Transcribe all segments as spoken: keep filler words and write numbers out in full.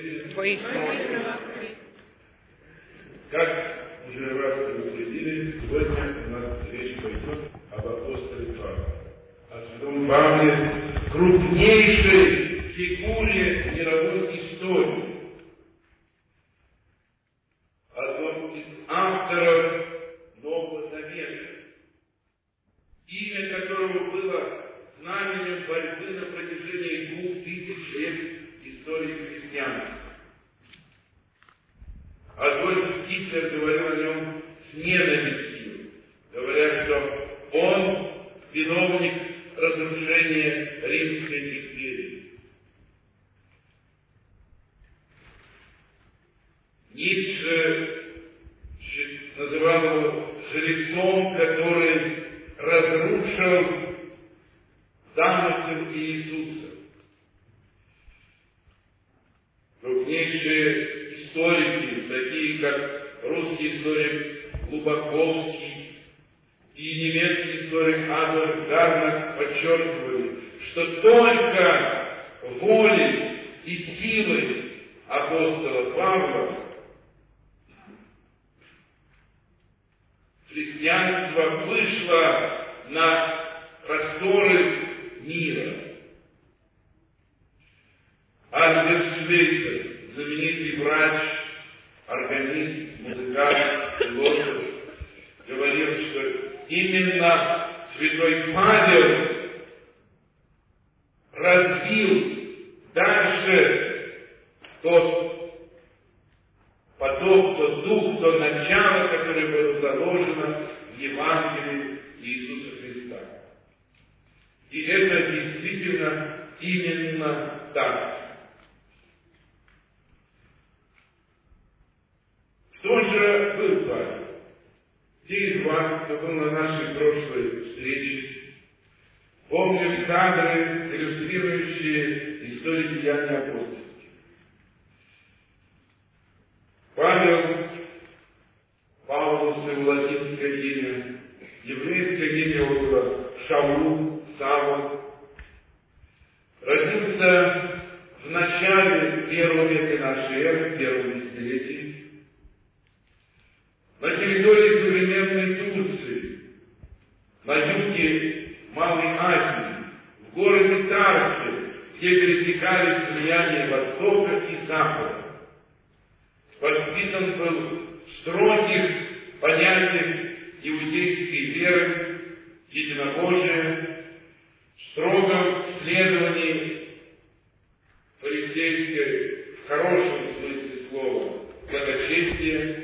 Воистину. Как уже раз предупредили, сегодня у нас речь пойдет об апостоле Павле, о святом Павле, крупнейшей фигуре мировой истории, одном из авторов Нового Завета, имя которого было знаменем борьбы на протяжении двух тысяч лет истории христианства. Адольф Гитлер говорил о нем с ненавистью, говоря, что он виновник разрушения Римской империи. Ницше называл его жрецом, который разрушил замысел Иисуса. Крупнейшие историки, такие как русский историк Глубоковский и немецкий историк Адольф Гарнак, подчеркивали, что только волей и силой апостола Павла христианство вышло на просторы мира. Альберт Швейцер, знаменитый врач, органист, музыкант, философ, говорил, что именно святой Павел развил дальше тот поток, тот дух, то начало, которое было заложено в Евангелии Иисуса Христа. И это действительно именно так. Кто же был Павел? Те из вас, кто был на нашей прошлой встрече, помнят кадры, иллюстрирующие историю деяний апостольских. Павел, Павлус, его латинское имя, еврейское имя его было Шаул, Савл, родился в начале первого века нашей эры, в первом десятилетии, на территории современной Турции, на юге Малой Азии, в городе Тарсе, где пересекались влияния Востока и Запада. Воспитан был в строгих понятиях иудейской веры, единобожия, в строгом следовании фарисейской, в хорошем смысле слова, благочестия.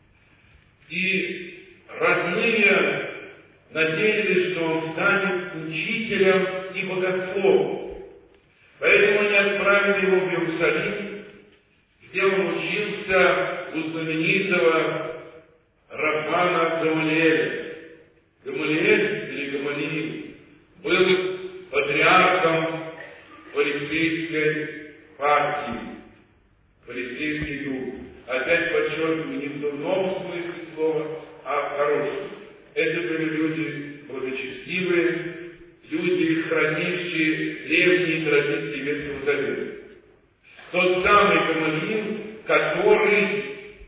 И родные надеялись, что он станет учителем и богословом. Поэтому они отправили его в Иерусалим, где он учился у знаменитого Раввана Гамалиэля. Гамалиэль или Гамалиил был патриархом фарисейской партии, фарисейский дух. Опять подчеркиваю, не в дурном смысле слова, а в хорошем. Это были люди благочестивые, люди, хранящие древние традиции Ветхого Завета. Тот самый Гамалиил, который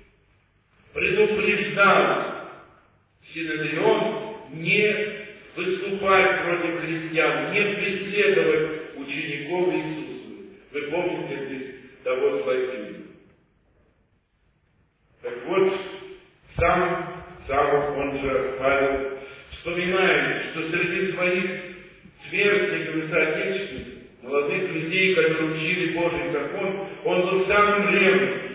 предупреждал Синедрион не выступать против христиан, не преследовать учеников Иисуса. Вы помните здесь того Славина. Так вот, сам Савл, он же Павел, вспоминает, что среди своих сверстников и соотечественников, молодых людей, которые учили Божий закон, он был самым ревностным.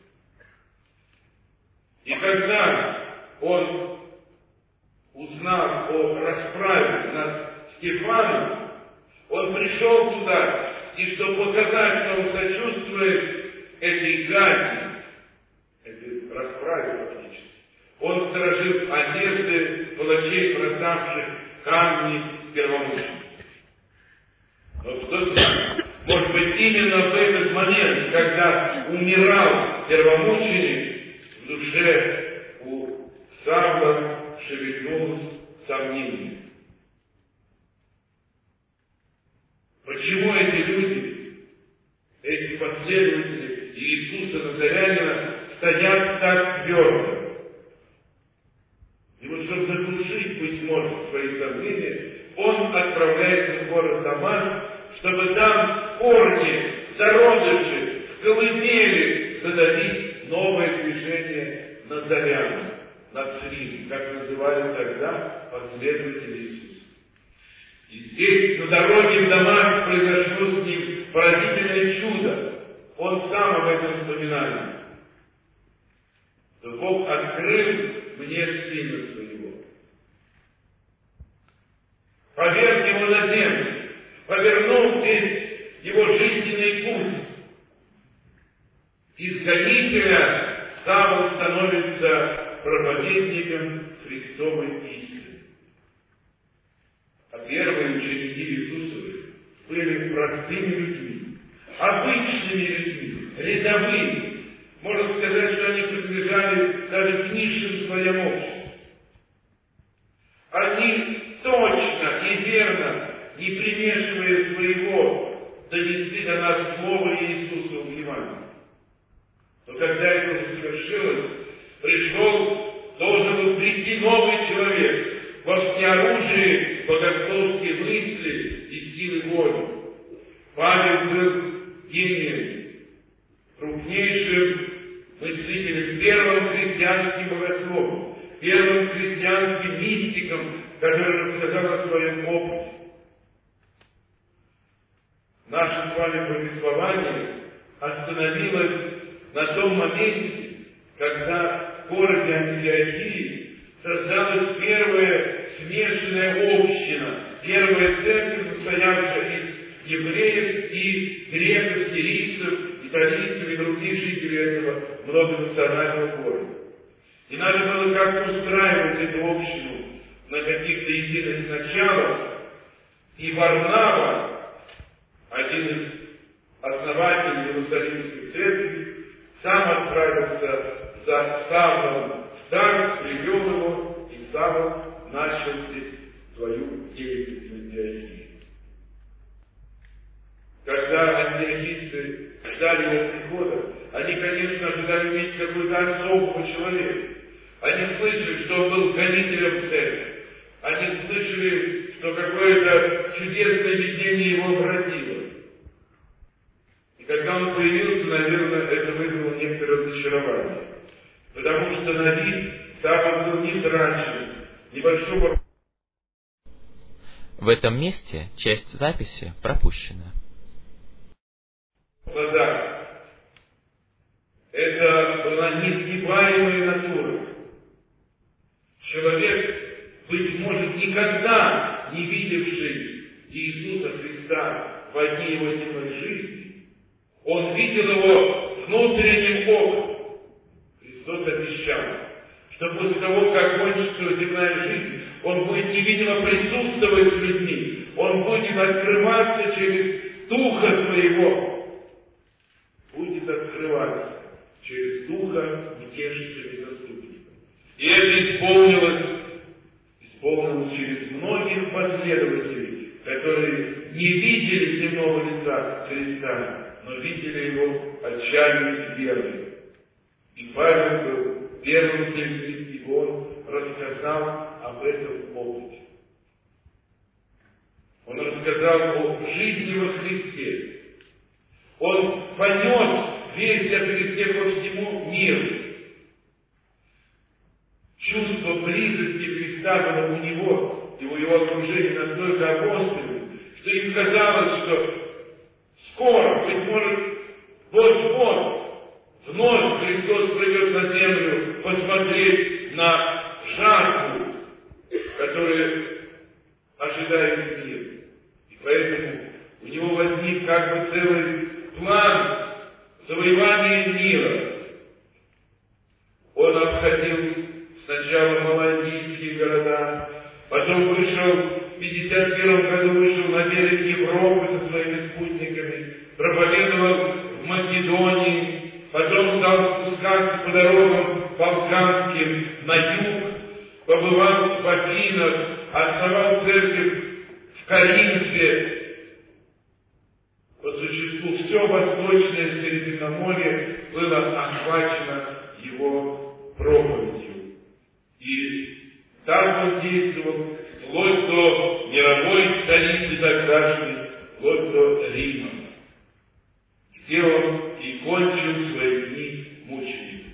И когда он, узнав о расправе над Стефаном, он пришел туда, и чтобы показать, что он сочувствует этой гади, этой расправе фактически, он сторожил одежды палачей, бросавших камни первомучеников. Но кто знает, может быть, именно в этот момент, когда умирал первомученик, в душе у Савла шевельнулось сомнение. Почему эти люди, эти последователи Иисуса Назарянина стоят так твердо. И вот, чтобы заглушить, быть может, свои сомнения, он отправляется в город Дамаск, чтобы там корни, зародыши, в колыбели задавить новое движение назарян, нацрин, как называли тогда последователи Иисуса. И здесь, на дороге в Дамаск, произошло с ним поразительное чудо. Он сам об этом вспоминает. Что Бог открыл мне Сына Своего. Поверг его на землю, повернул здесь его жизненный путь. Из гонителя Савл становится проповедником Христовой истины. А первые ученики Иисусовы были простыми людьми, обычными людьми, рядовыми. Можно сказать, что они принадлежали даже к низшим слоям общества. Они точно и верно, не примешивая своего, донесли до нас Слово Иисуса в Евангелии. Но когда это уже совершилось, пришел, должен был прийти новый человек во всеоружии богословские мысли и силы воли. Павел был гением, крупнейшим мыслителем, первым христианским богословом, первым христианским мистиком, который рассказал о своем опыте. Наше с вами повествование остановилось на том моменте, когда в городе Антиохии создалась первая смешанная община, первая церковь, состоявшая из евреев и греков, сирийцев, итальянцев и других жителей этого многонационального города. И надо было как-то устраивать эту общину на каких-то единых началах. И Варнава, один из основателей Иерусалимской церкви, сам отправился за Савлом в Тарс, привел его, и Савл начал здесь свою деятельность в Антиохии. Когда антиохийцы ждали его прихода, они, конечно, ожидали увидеть какого-то особого человека. Они слышали, что он был гонителем церкви. Они слышали, что какое-то чудесное видение его обратило. И когда он появился, наверное, это вызвало некоторое разочарование. Потому что на вид Савл был незрачным, небольшого... В этом месте часть записи пропущена. Глаза. Это была несгибаемая натура. Человек, быть может, никогда не видевший Иисуса Христа в дни его земной жизни, он видел его внутренним оком. Христос обещал, что после того, как кончится земная жизнь, он будет невидимо присутствовать с людьми, он будет открываться через Духа Своего. Будет открываться через Духа утешителя и заступника. И это исполнилось, исполнилось через многих последователей, которые не видели земного лица Христа, но видели его отчаянной верой. И Павел был первым среди них, и он рассказал об этом опыте. Он рассказал о жизни во Христе. Он понес весть о Христе по всему миру. Чувство близости Христа было у него и у его окружения настолько обостренным, что им казалось, что скоро, быть может, вот-вот, вновь Христос придет на землю посмотреть на жатву, которая ожидает мир. И поэтому у него возник как бы целый план завоевания мира. Он обходил сначала малазийские города, потом вышел, в пятьдесят первом году вышел на берег Европы со своими спутниками, проповедовал в Македонии, потом стал спускаться по дорогам балканским на юг, побывал в Афинах, основал церковь в Коринфе. По существу все восточное Средиземноморье охвачена его проповедью. И там он действовал вплоть до мировой столицы тогдашней, вплоть до Рима, где он и кончил свои дни мучеником.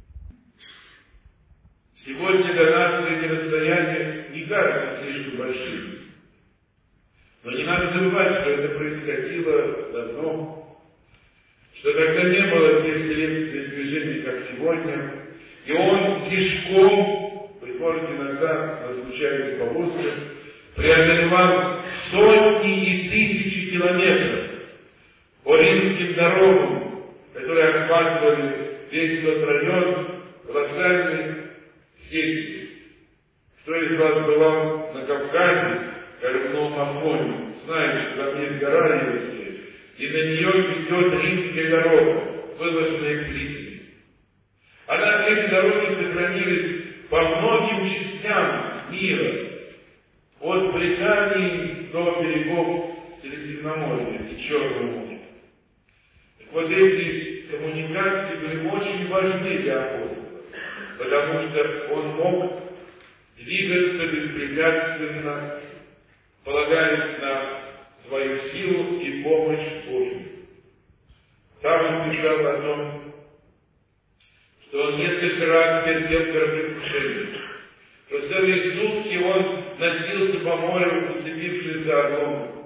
Сегодня для нас эти расстояния не кажутся слишком большими. Но не надо забывать, что это происходило давно, что тогда не было тех вселенских движений, как сегодня, и он пешком, приходит иногда, на случайных повозках, преодолевал сотни и тысячи километров по римским дорогам, которые охватывали весь тот район колоссальной сети. Кто из вас бывал на Кавказе, как в Новом Афоне, знает, что там есть гора Елисея, и на нее ведет римская дорога, выложенная плитами. Однако эти дороги сохранились по многим частям мира, от Британии до берегов Средиземноморья и Черного моря. Так вот эти коммуникации были очень важны для апостола, потому что он мог двигаться беспрепятственно, полагаясь на свою силу и помощь Божью. Сам он писал о том, что он несколько раз терпел кораблекрушение, что целые сутки он носился по морю, уцепившись за оглобль.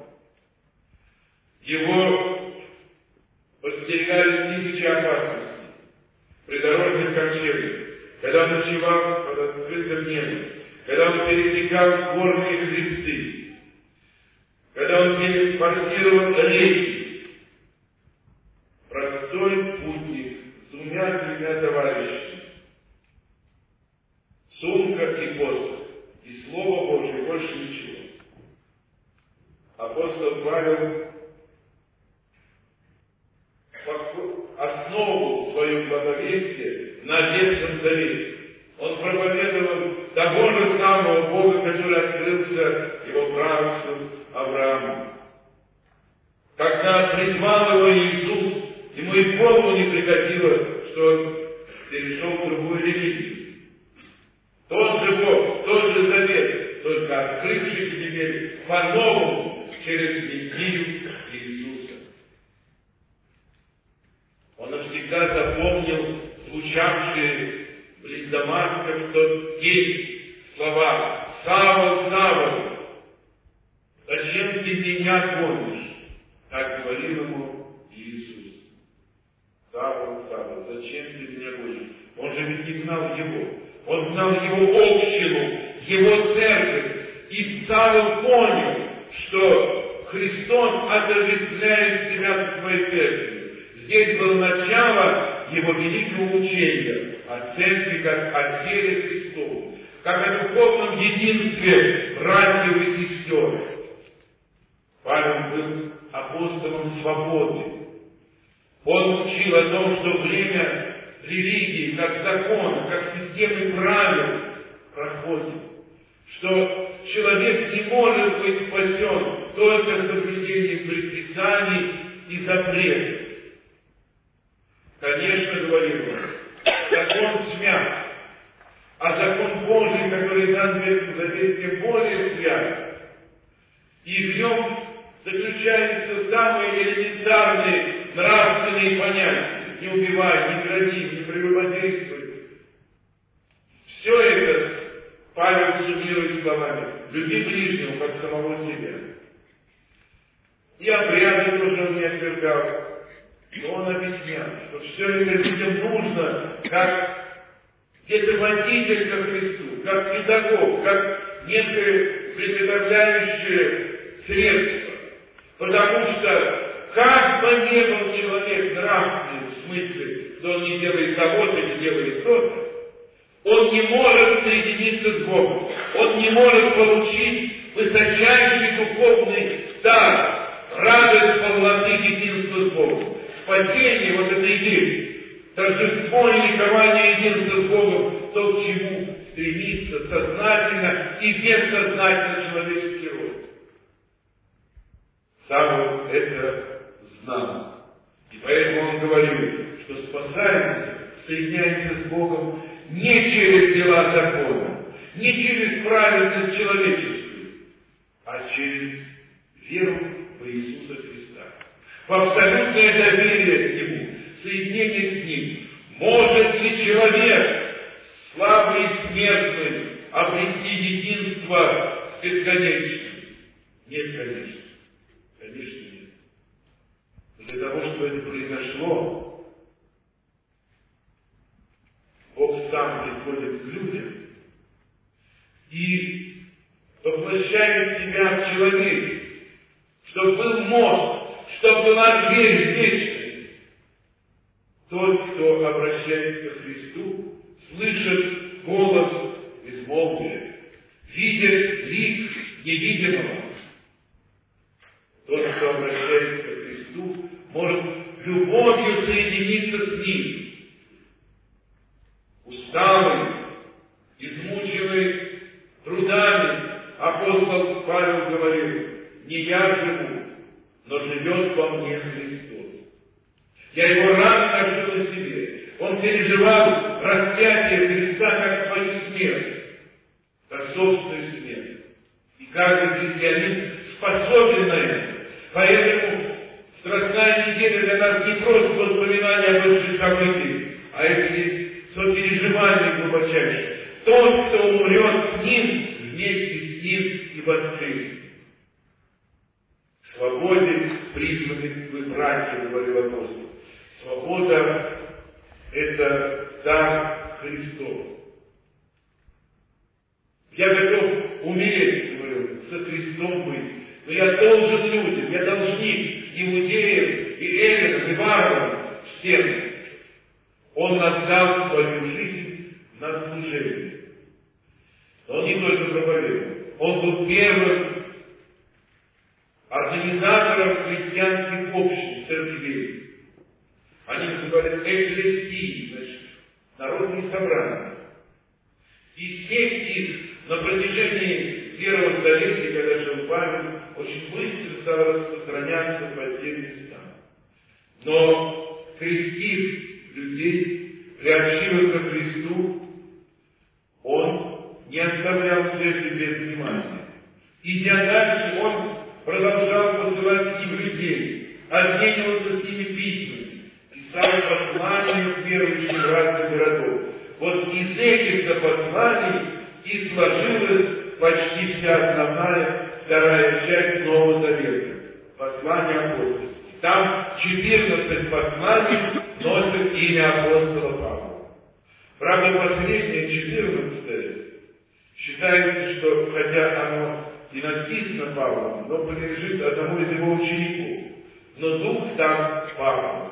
Его подстерегали тысячи опасностей, придорожных ковчегах, когда он ночевал под открытым небом, когда он пересекал горные хребты, когда он форсировал реки. Простой путник с двумя-тремя товарищами, сумка и посох, и Слово Божье, больше ничего. Апостол Павел основывал свое благовестие на Ветхом Завете. Он проповедовал того же самого Бога, который открылся его праотцу Аврааму. Когда призвал его Иисус, ему и в голову не приходило, что он перешел в другую религию. Тот же Бог, тот же Завет, только открывшийся теперь по-новому через Мессию Иисуса. Он навсегда запомнил звучавшие близ Дамаска в тот день слова: «Савва, Савва, зачем ты меня гонишь?» Так говорил ему Иисус. «Савва, Савва, зачем ты меня гонишь?» Он же ведь не гнал его. Он гнал его общину, его церковь. И Савва понял, что Христос отождествляет себя со своей церковью. Здесь было начало его великого учения о церкви как о теле Христову, как о духовном единстве братьев и сестер. Павел был апостолом свободы. Он учил о том, что время религии, как закон, как системы правил проходит, что человек не может быть спасен только соблюдением предписаний и запретов. Конечно, говорил он, закон свят, а закон Божий, который дан в Ветхом Завете, более свят. И в нем заключаются самые элементарные нравственные понятия. Не убивай, не кради, не прелюбодействуй. Все это Павел суммирует словами: люби ближнего, как самого себя. И обряды тоже он не отвергал. Но он объяснял, что все это людям нужно, как где-то водитель ко Христу, как педагог, как некое приготовляющее средство. Потому что как бы ни был человек нравственный, в смысле, что он не делает того-то, не делает то-то, он не может соединиться с Богом. Он не может получить высочайший духовный дар, радость полноты единства с Богом. Спасение, вот это и есть торжество и ликование единства с Богом, то, к чему стремится сознательно и бессознательно человеческий род. Сам он это знал. И поэтому он говорил, что спасаемся, соединяемся с Богом не через дела закона, не через праведность человеческую, а через веру в Иисуса Христа. В абсолютное доверие к Нему, соединение с Ним. Может ли человек, слабый и смертный, обрести единство с бесконечным? Нет, конечно. Конечно, нет. Для того, чтобы это произошло, Бог сам приходит к людям и воплощает себя в человеке, чтобы был мост, чтобы была дверь в вечность. Тот, кто обращается к Христу, слышит голос безмолвия, видит лик невидимого. Тот, кто обращается к Христу, может любовью соединиться с Ним. Усталый, измученный трудами, апостол Павел говорил: не я живу, но живет во мне Христос. Я его рано ношу на себе. Он переживал распятие Христа как свою смерть, как собственную смерть. И каждый христианин способен на это. Поэтому Страстная неделя для нас не просто воспоминание о бывших событиях, а это есть сопереживание глубочайшее. Тот, кто умрет с Ним, вместе с Ним и воскреснет. Свободе призваны вы, братья, говорил апостол. Свобода – это дар Христов. Я готов умереть, говорю, со Христом быть, но я должен людям, я должник иудеям и эллинам, и варварам, всем. Он отдал свою жизнь на служение. Но он не только проповедовал, он был первым организатором христианских обществ, церквей. Они назывались экклесией, значит, народные собрания. И сеть их на протяжении первого столетия, когда жил Павел, очень быстро стала распространяться по всем местам. Но крестив людей, приобщив их ко Христу, он не оставлял церкви без внимания. Идя дальше, он продолжал посылать им людей, обменивался с ними письмами, писал послания к верующим разных городов. Вот из этих-то посланий и сложилась почти вся основная вторая часть Нового Завета. Послания апостольские. Там четырнадцать посланий носят имя апостола Павла. Правда, последнее, четырнадцатое, считается, что, хотя оно и написано Павлом, но принадлежит одному из его учеников. Но дух там Павла.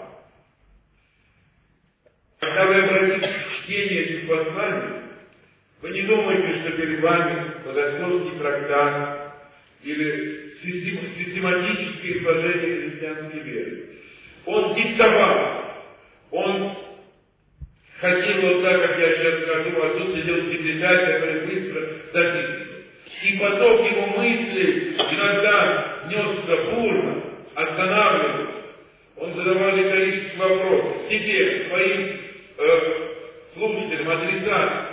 Когда вы обратитесь к чтению этих посланий, вы не думайте, что перед вами богословский трактат или систематическое изложение христианской веры. Он диктовал, он ходил вот так, как я сейчас скажу, а тут сидел секретарь, который быстро записывал. И поток его мыслей иногда несся бурно, останавливался. Он задавал риторические вопросы себе, своим э, слушателям, адресатам.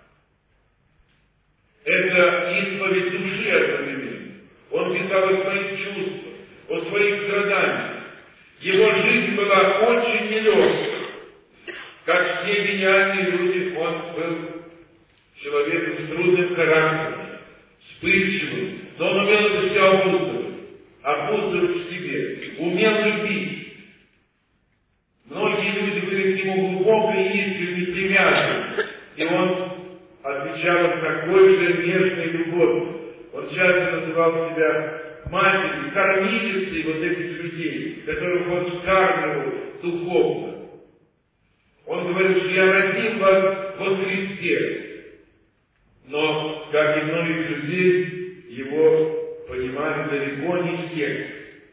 Это исповедь души одновременно. Он писал о своих чувствах, о своих страданиях. Его жизнь была очень нелегкой. Как все гениальные люди, он был человеком с трудным характером, вспыльчивым, но он умел это все обуздывать, обуздывать в себе, умел любить. Многие люди были к нему глубоко и искренне привязаны, и он отвечал им такой же нежной любовью. Он часто называл себя матерью, кормилицей вот этих людей, которых он вскармливал духовно. Он говорил, что я родил вас во Христе. Но, как и многих людей, его понимали далеко не все.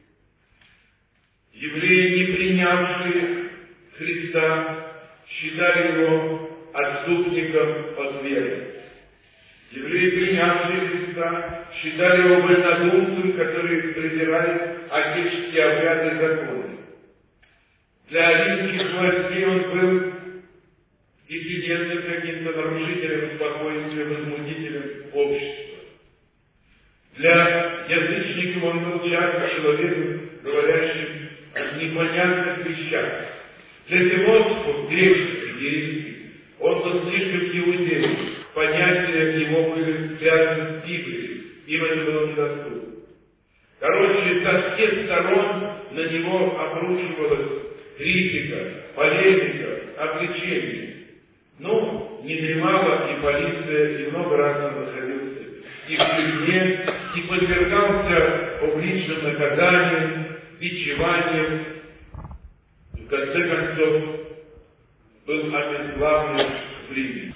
Евреи, не принявшие Христа, считали его отступником от веры. Евреи, принявшие Христа, считали его вольнодумцем, которые презирали отеческие обряды и законы. Для римских властей он был диссидентом, каким-то нарушителем спокойствия, возмутителем общества. Для язычников он был часто человеком, говорящим о непонятных вещах. Для философов греческих и римских он был слишком иудеем. Понятия его были связаны с Библией, им это было недоступно. Короче, со всех сторон на него обрушивалась критика, полемика, обличение. Ну, не дремала и полиция, и много раз он находился и в тюрьме, и подвергался публичным наказаниям, бичеваниям. В конце концов, был обезглавлен в Риме.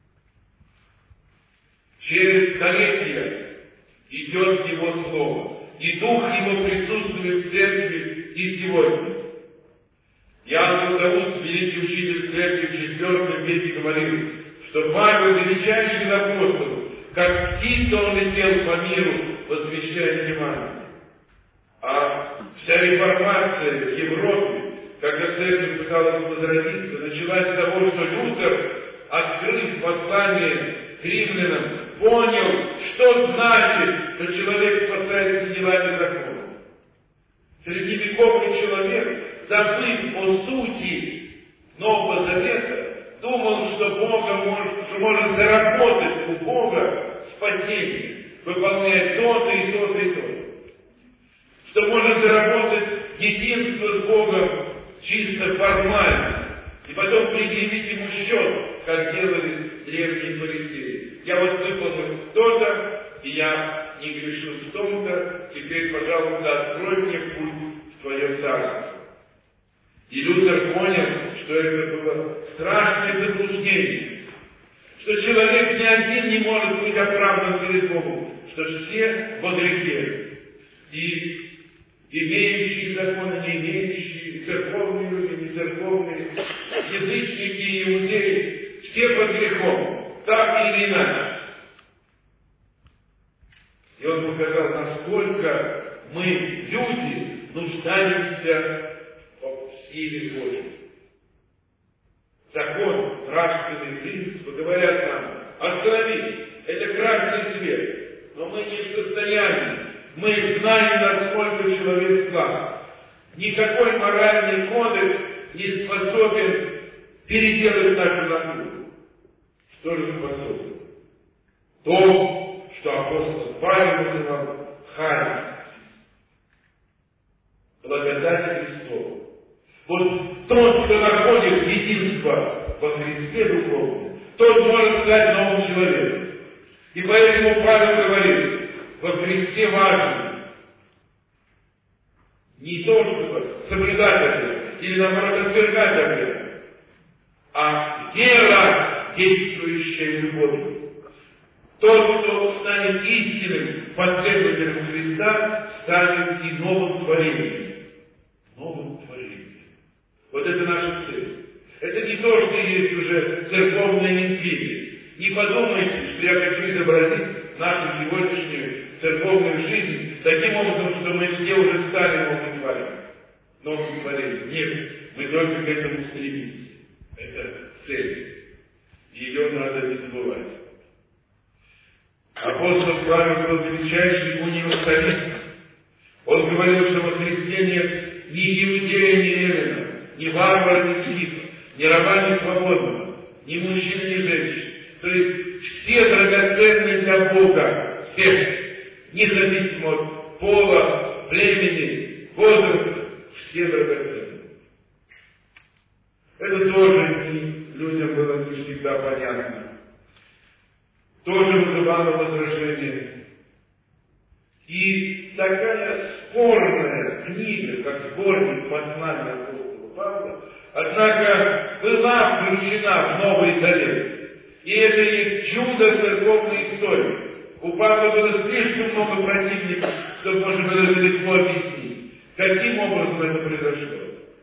Через столетия идет его слово, и дух его присутствует в церкви и сегодня. Иоанн Златоуст, великий учитель церкви в четвертом веке, говорил, что Павел, величайший апостол, как птица он летел по миру, возвещая Евангелие. А вся реформация в Европе, когда церковь пыталась возродиться, началась с того, что Лютер, открыв послание к римлянам, понял, что значит, что человек спасается делами закона. Средневековый человек, забыв о сути Нового Завета, думал, что Бога может, что может заработать у Бога спасение, выполняя то-то и то-то и то-то. Что может заработать единство с Богом чисто формально, и потом предъявить ему счет, как делали древние фарисеи. Я вот выполнил то-то, и я не грешу в том-то, теперь, пожалуйста, открой мне путь в твое царство. И Лютер понял, что это было страшное заблуждение, что человек ни один не может быть оправдан перед Богом, что все во грехе. И имеющие законы, не имеющие, церковные люди, не церковные, язычники и иудеи, все под грехом, так или иначе. И он показал, насколько мы, люди, нуждаемся в силе Божьей. Закон, нравственный принцип говорят нам, остановись, это красный свет, но мы не в состоянии. Мы знаем, насколько человек слаб. Никакой моральный кодекс не способен переделать нашу натуру. Что же способен? То, что апостол Павел называл харизм. Благодать Христова. Вот тот, кто находит единство во Христе духовном, тот может стать новым человеком. И поэтому Павел говорит, во Христе важно не то, чтобы соблюдать это, или наоборот отвергать это, а вера, действующая любовью. Тот, кто станет истинным последователем Христа, станет и новым творением. Новым творением. Вот это наша цель. Это не то, что есть уже церковная интрига. Не подумайте, что я хочу изобразить нашу сегодняшнюю церковную жизнь таким образом, что мы все уже стали новым творением. Новым творением. Нет, мы только к этому стремимся. Это цель. Ее надо не забывать. Апостол Павел был величайший универсалист. Он говорил, что во Христе нет ни иудея, ни римляна, ни варвара, ни скифа, ни раба, ни свободного, ни мужчин, ни женщин. То есть все драгоценные для Бога, всех, независимо от пола, племени, возраста, все драгоценные. Это тоже людям было не всегда понятно. Тоже вызывало возражение. И такая спорная книга, как сборник послания апостола Павла, однако была включена в Новый Завет. И это не чудо церковной истории. У Павла было слишком много противников, чтобы можно было легко объяснить, каким образом это произошло.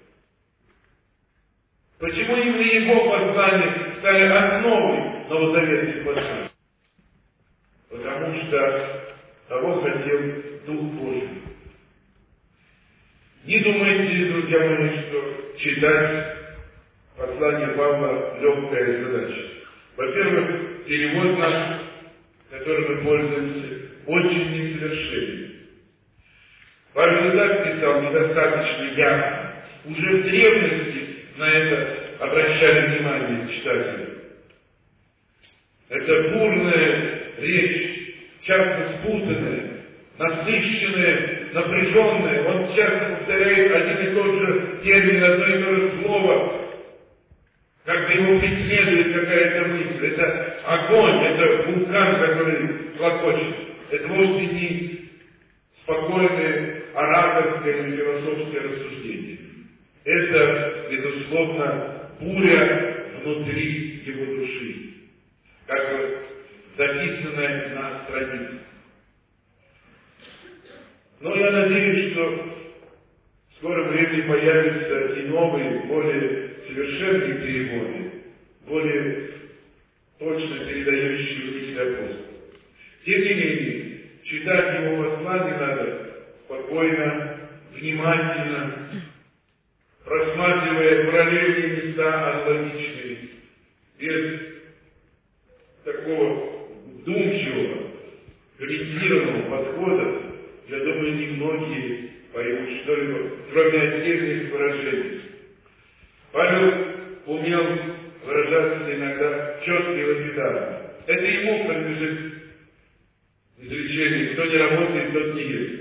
Почему именно его послания стали основой новозаветных посланий? Потому что того хотел Дух Божий. Не думайте, друзья мои, что читать послание Павла легкая задача. Во-первых, перевод наш, которым мы пользуемся, очень несовершенен. Павел и так писал недостаточно ясно. Уже в древности на это обращали внимание читатели. Это бурная речь, часто спутанная, насыщенная, напряженная. Он часто повторяет один и тот же термин, одно и то же слово, как его преследует какая-то мысль. Это огонь, это вулкан, который клокочет. Это вовсе не спокойное ораторское или философское рассуждение. Это, безусловно, буря внутри его души, как записанная на странице. Но я надеюсь, что в скором времени появятся и новые, более совершенные переводы, более точно передающие мысли апостола. Тем не менее, читать его послание надо спокойно, внимательно, просматривая параллельные места аналогичные, без такого вдумчивого, комментированного подхода. Я думаю, немногие поймут что-либо, кроме отдельных выражений. Павел умел выражаться иногда четко и лапидарно. Это ему принадлежит изречение: кто не работает, тот не ест.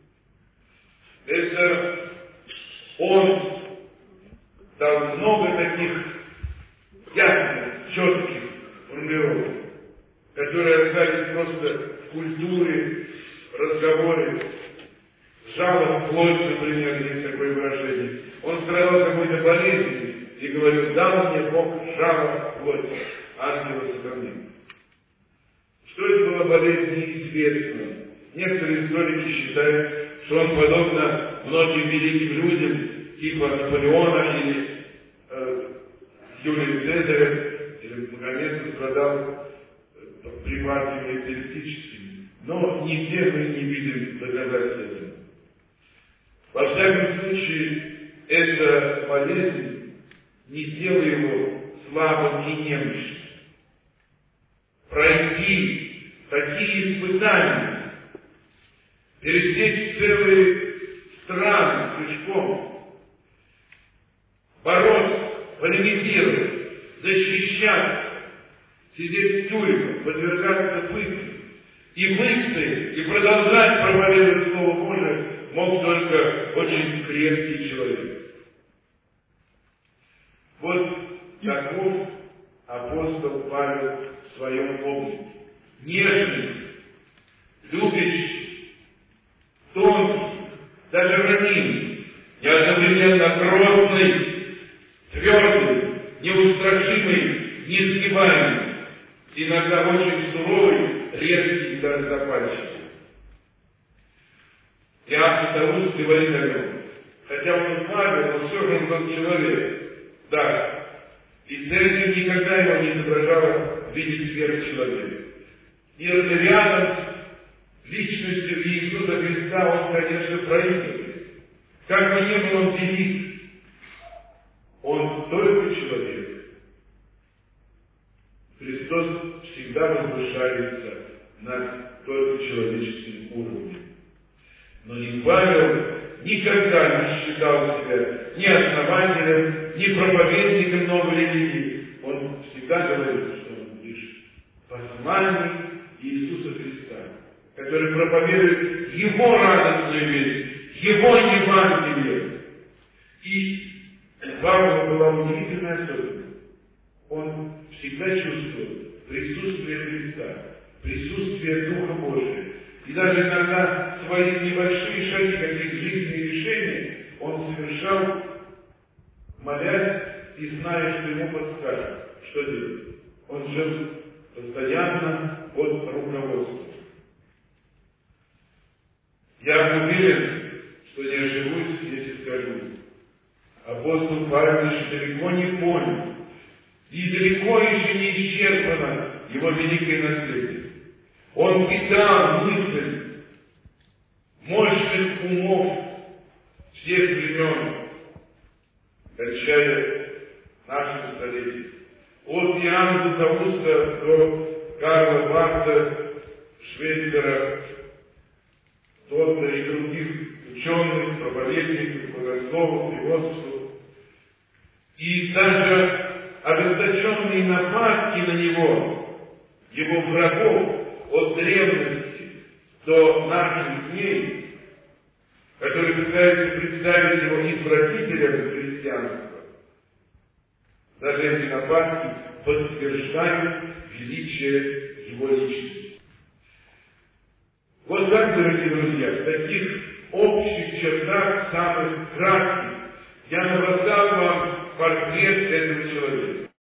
Это он дал много таких ясных, четких формулировок, которые остались просто в культуре, в разговоре. Жалость плоть, например, есть такое выражение. Он страдал какой-то болезнью и говорил: дал мне Бог жалость плоть, ангела сатаны. Что это была болезнь, неизвестно. Некоторые историки считают, что он, подобно многим великим людям, типа Наполеона или э, Юлия Цезаря, или наконец страдал припадками эпилептическими. Но нигде мы не видим доказательств этого. Во всяком случае, эта болезнь не сделала его слабым и немощным. Пройти такие испытания, пересечь целые страны пешком, бороться, полемизировать, защищаться, сидеть в тюрьмах, подвергаться пыткам и выстоять, и продолжать проповедовать Слово Божие мог только очень крепкий человек. Вот таков апостол Павел в своем облике. Нежный, любящий, тонкий, даже ранимый, неодновременно грозный, твердый, неустрашимый, несгибаемый, иногда очень суровый, резкий и даже запальчивый. Иоанн Златоуст говорит о нем: хотя он Павел, но все же он был человек. Да, и церковь никогда его не изображала в виде сверхчеловека. И рядом с личностью Иисуса Христа он, конечно, проигрывает. Как бы ни был он велик, он только человек. Христос всегда возвышается над только человеческим уровнем. Но ни Павел никогда не считал себя ни основателем, ни проповедником новой религии. Он всегда говорил, что он лишь посланник Иисуса Христа, который проповедует Его радостную весть, Его Евангелие. И у Павла была удивительная особенность. Он всегда чувствовал присутствие Христа, присутствие Духа Божия. И даже иногда свои небольшие шаги, какие жизненные решения, он совершал, молясь и зная, что ему подскажут, что делать. Он жил постоянно под руководством. Я уверен, что не ошибусь, если скажу: апостол Павел еще далеко не понял, и далеко еще не исчерпано его великое наследие. Он питал мысль мощных умов всех времен, кончая наше столетие. От Иоанна Златоуста до Карла Барта, Швейцера, Тотта и других ученых, проповедников, богословов, философов. И даже ожесточенные нападки на него, его врагов от древности до наших дней, которые пытаются представить его извратителем христианства, даже эти нападки подтверждают величие его личности. Вот так, дорогие друзья, в таких общих чертах, самых кратких, я набросал вам портрет этого человека.